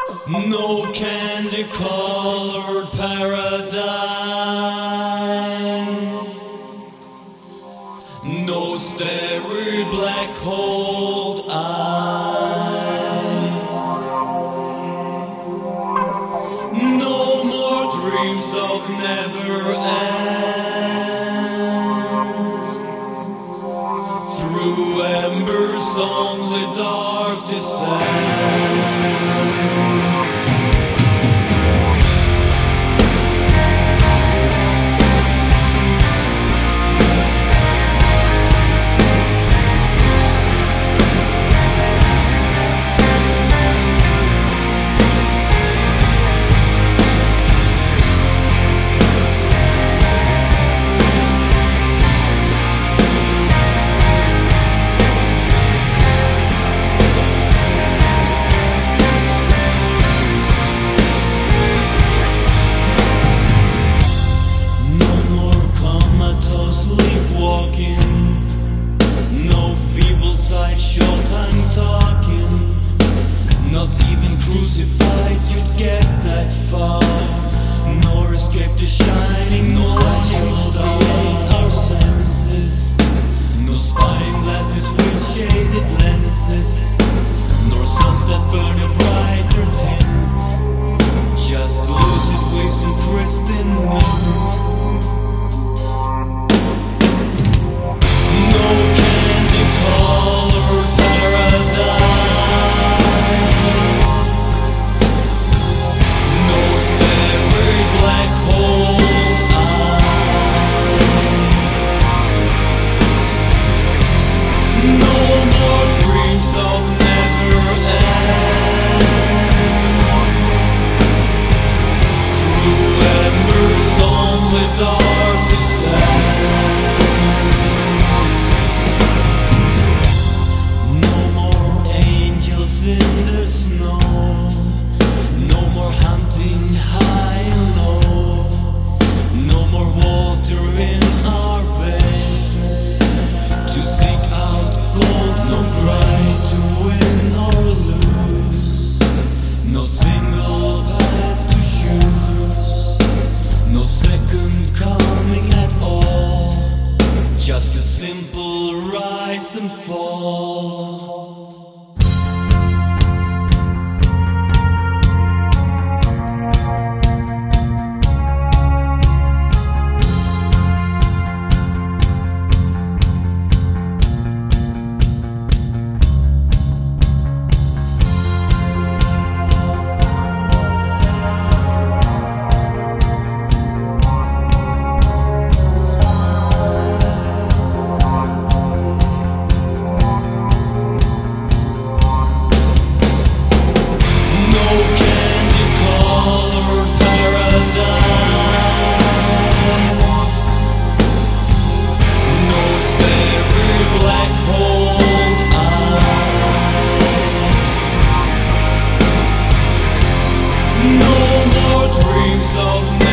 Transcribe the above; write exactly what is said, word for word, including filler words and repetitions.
No candy-colored paradise, no starry black hole eyes, no more dreams of never end. Through embers only dark descends. Crucified, you'd get that far, nor escape the shining, no lightning star, our senses, no spying glasses with shaded lenses, nor suns that burn a brighter tint, just lucid waves and pristine mint. No candy-colored paradise, just a simple rise and fall. No more dreams of